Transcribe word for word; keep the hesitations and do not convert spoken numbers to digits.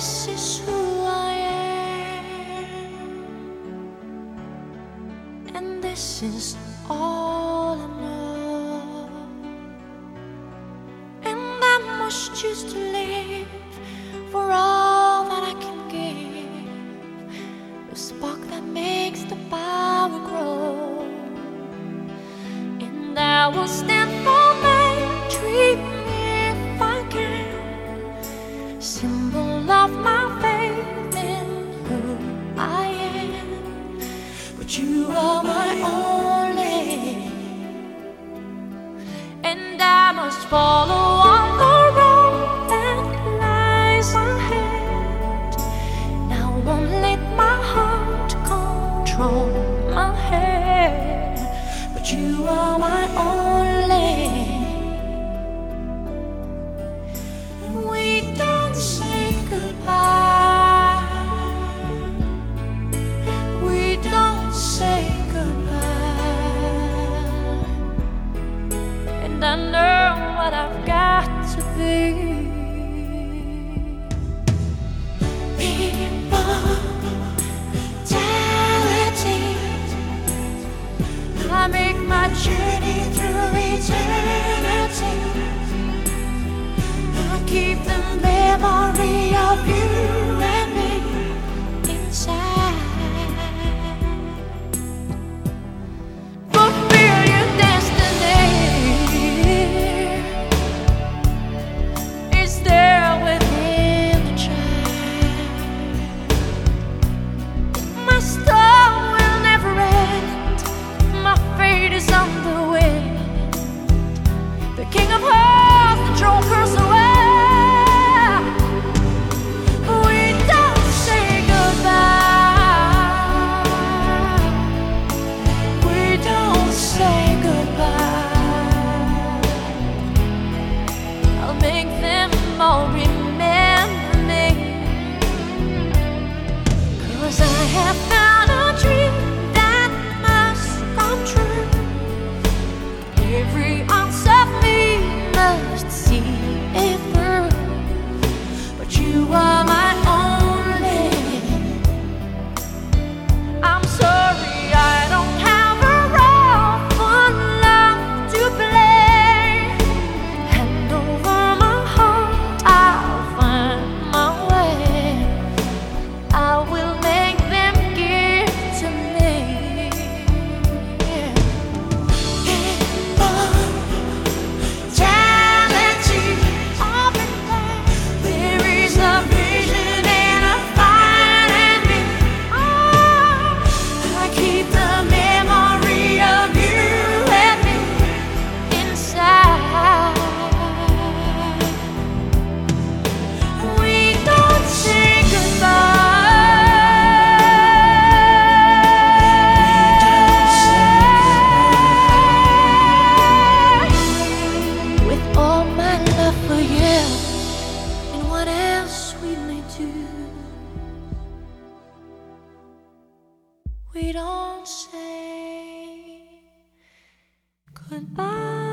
this is who I am, and this is all I know. And I must choose to live for all that I can give, the spark that makes the power grow. And I will stand for my dream if I can, symbol of my faith in who I am. But you are my only, and I must follow on the road that lies ahead. And I won't let my heart control my head. But you are my only. We don't say goodbye. We don't say goodbye. And I know what I've got to be. Immortality. I make my journey through eternity. I keep the memory of you and me inside. Fulfill your destiny is there within the child. My star will never end. My fate is on the wind. The King of Hearts, the throne curse away. We don't say goodbye. We don't say goodbye. I'll make them all remember me, 'cause I have found a dream that must come true. Every ounce of me must see it through. But you are my only. I'm sorry I don't have a role for love to play. Hand over my heart, I'll find my way. I will make them give to me. Immortality, all in there. There is a vision and a fire in me. Oh, I keep the memory of you and me inside. We don't say goodbye. With all my love for you and what else we may do, we don't say goodbye.